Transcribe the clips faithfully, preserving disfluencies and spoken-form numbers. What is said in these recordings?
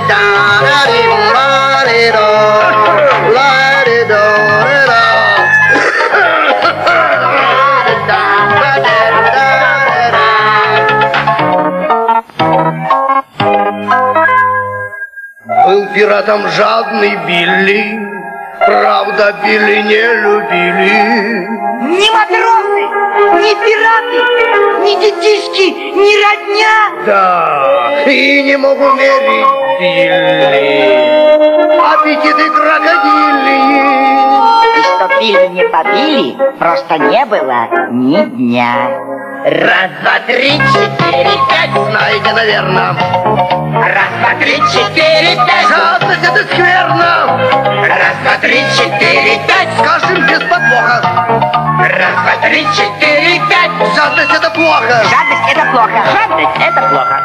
Был пиратом жадный Билли, правда, Билли не любили. Ни матросы, ни пираты, ни детишки, ни родня. Да, и не могу мерить Билли аппетиты крокодилии. И что Билли не побили, просто не было ни дня. Раз, два, три, четыре, пять. Знаете, наверное. Раз, два, три, четыре, пять. Жадность это скверно. Раз, два, три, четыре, пять. Скажем без подвоха. Раз, два, три, четыре, пять. Жадность это плохо. Жадность это плохо. Жадность это плохо.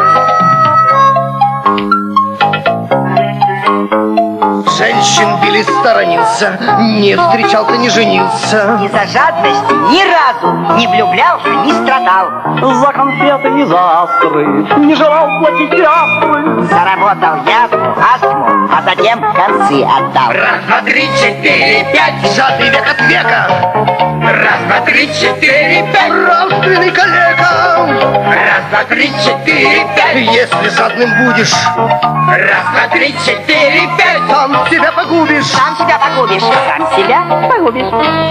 Женщин Билли сторонился, не встречался, не женился. Из-за жадности ни разу не влюблялся, не страдал. За конфеты и за астры не желал платить пиастры. Заработал язву, астму, а затем концы отдал. Раз, два, три, четыре, пять. Жадный век от века. Раз, два, три, четыре, пять. Нравственный калека. Раз, два, три, четыре, пять. Если жадным будешь, раз, два, три, четыре, пять. сам себя погубишь. Сам себя погубишь. Сам себя погубишь.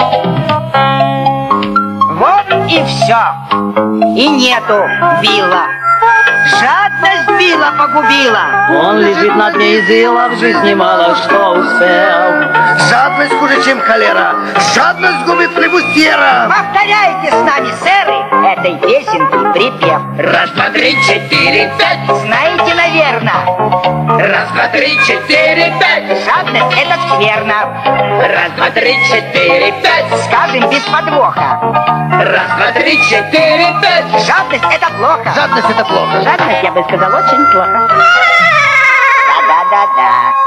Вот и все. И нету Билла. Жадность Билла погубила. Он лежит на дне и зила, в жизни мало что успел. Жадность хуже, чем холера. Жадность губит флебустьера. Повторяйте с нами, сэры, этой песенки припев. Раз, два, три, четыре, пять. Знаете, наверное, Раз, два, три, четыре, пять. жадность это скверно. Раз, два, три, четыре, пять. Скажем без подвоха. Раз, два, три, четыре, пять. Жадность это плохо. Жадность это плохо. Жадность, я бы сказал, очень плохо. Да-да-да-да.